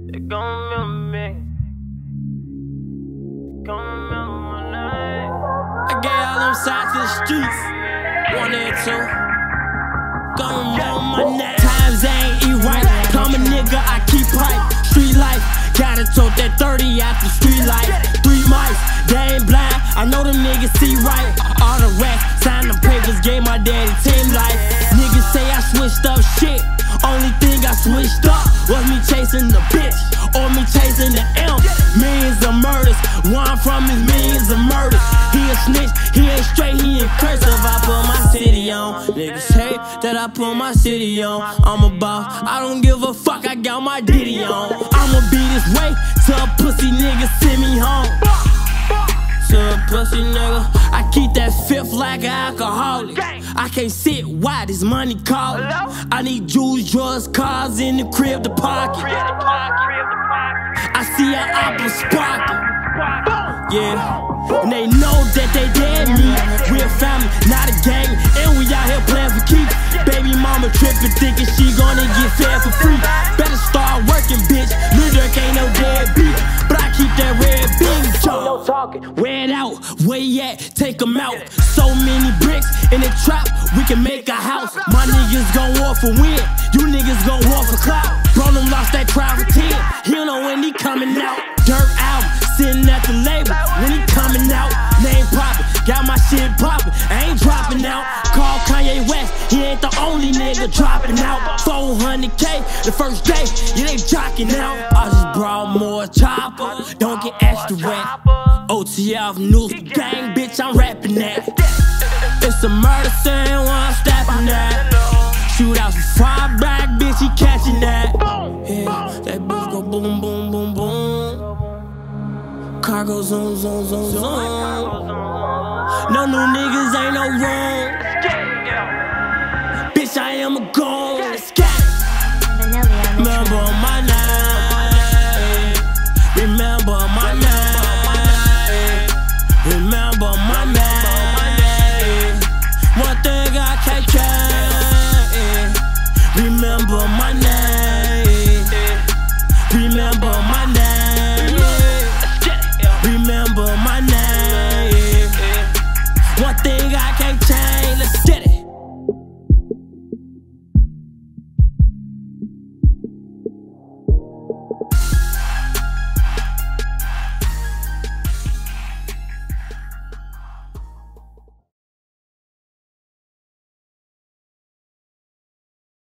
They gon' remember me. Gon' remember my name. I gave all them sides to the streets. 1 and 2. Gon' remember my name. Times ain't eat right. Come a nigga, I keep hype. Street life, gotta tote that 30 out the street life. 3 mics, they ain't blind. I know them niggas see right. All the racks, sign the papers, gave my daddy team life. Niggas say I switched up shit. Only thing I switched up was me chasing the bitch or me chasing the M. Millions of murders, one from his millions of murders. He a snitch, he ain't straight, he ain't cursive. I put my city on. Niggas hate that I put my city on. I'm a boss, I don't give a fuck, I got my ditty on. I'ma be this way till a pussy nigga send me home. To a pussy nigga, I keep that fifth like an alcoholic. I can't sit, why this money calling? I need jewels, drugs, cars in the crib to pocket. I see an apple sparking. Yeah, and they know that they dead me. We a family, not a gang, and we out here playing for keeps. Baby mama tripping, thinking she gonna get fed for free. Better start working, bitch. Lil Durk ain't no deadbeat, but I keep that red beam. No talking, wear it out, where you at? Take 'em out. So many bricks in the trap, we can make a house. My niggas gon' war for win, you niggas gon' war for clout. Bro, them lost that trial for 10. He don't know when he coming out. Dirt album, sitting at the label when he coming out. Name poppin', got my shit poppin', I ain't dropping out. Call Kanye West, he ain't the only nigga dropping out. 400K the first day, yeah, they jocking out. I just brought more chopper, don't get extra wet. OTF news gang, bitch, I'm rapping that. It's a murder scene when I'm stepping that. Shootouts with far back, bitch, he catching that. Yeah, that bitch go boom, boom, boom, boom. Car go zoom, zoom, zoom, zoom. No new niggas ain't no wrong. Bitch, I am a goon. Remember my name.